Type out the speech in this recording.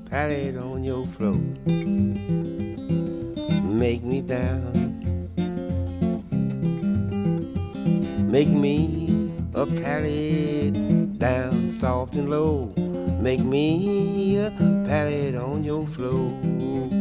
pallet on your floor. Make me down, make me a pallet down soft and low. Make me a pallet on your floor.